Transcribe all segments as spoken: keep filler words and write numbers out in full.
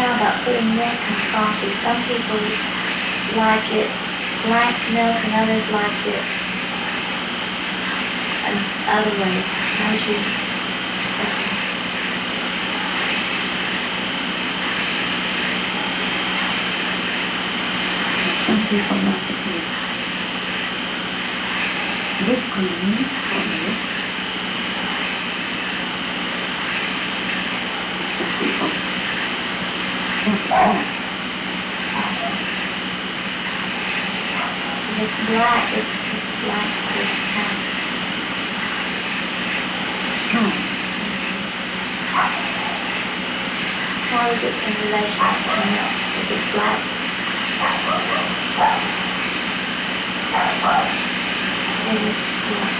now about putting milk in coffee. Some people like it blank milk and others like it in other ways. How would you say that? Some people like it with whipped cream or milk. Some people want that. If it's black, it's black, it's kind of Strong. how is it in relation to milk? If it's black, it is black.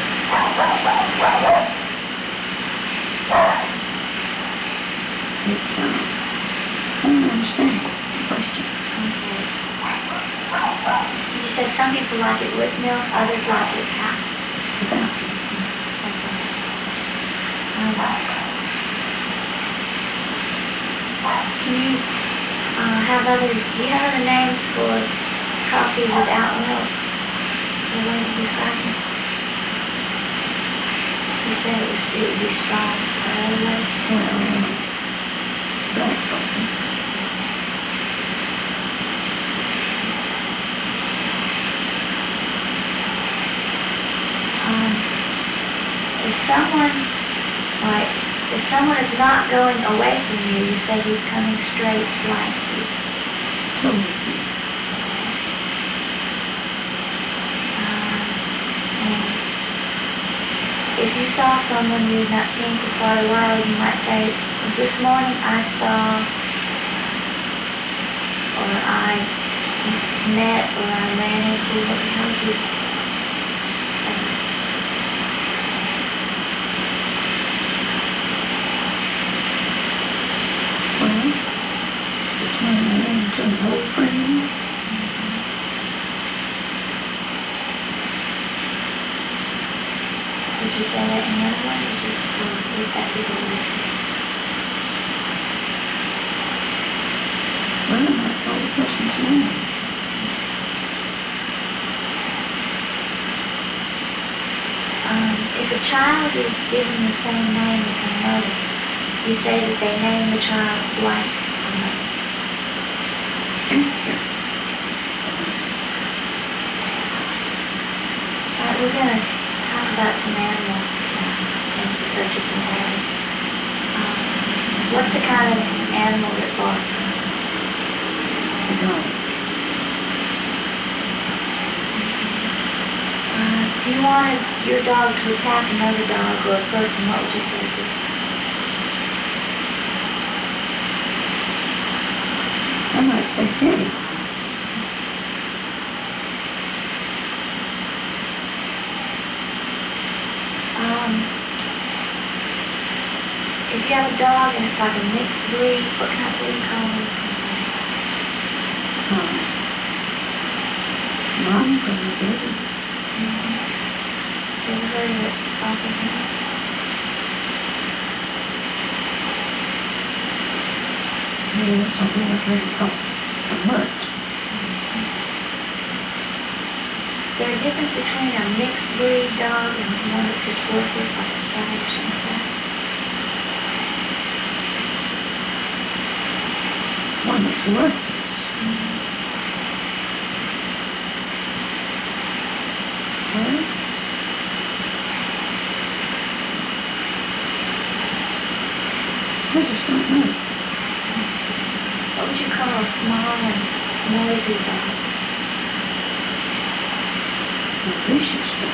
It's, uh, I don't understand the question. Okay. You said some people like it with milk, others like it half. Without. That's all. Um, can you uh, have other, do you have other names for coffee without milk? The way you describe it? You said it was, it would be strong. Another way? Well, black coffee. Um, if someone, like, if someone is not going away from you, you say he's coming straight like you. Totally. Um, and if you saw someone you had not seen for quite a while, you might say, this morning I saw, or I met, or I ran into, what, how would you say that? Well, this morning I ran into an old friend. Would you say that in another way, or just, or would that be the way? Well, I might know the person's name. Um, if a child is given the same name as her mother, you say that they name the child like her mother. Yeah. Alright, we're going to talk about some animals, uh, change the subject entirely. Um, what's the kind of animal that barks? The dog. Uh, if you wanted your dog to attack another dog or a person, what would you say to it? I might say Teddy. Um, if you have a dog and it's like a mixed breed, what kind of breed call those things? Um, Monica and Betty. Mm-hmm. You ever heard of it talking about? Yes, I think I've heard it called a mutt. Is there a difference between a mixed breed dog and one that's just worthless, like a stray or something like that? One that's worthless. Mm-hmm. Well, I just don't know. What would you call a small and noisy dog? A vicious dog.